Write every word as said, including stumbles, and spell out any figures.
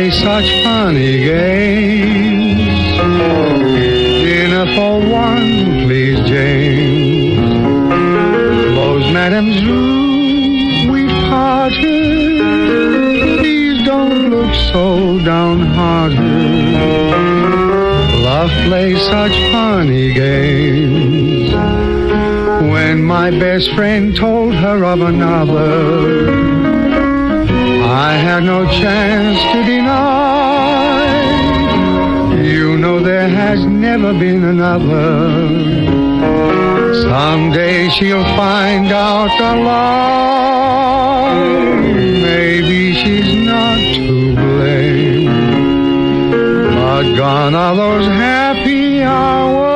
play such funny games. Dinner for one, please, James. Close Madam's room, we've parted. Please don't look so downhearted. Love plays such funny games. When my best friend told her of another, I had no chance to deny. You know there has never been another. Someday she'll find out the lie. Maybe she's not to blame, but gone are those happy hours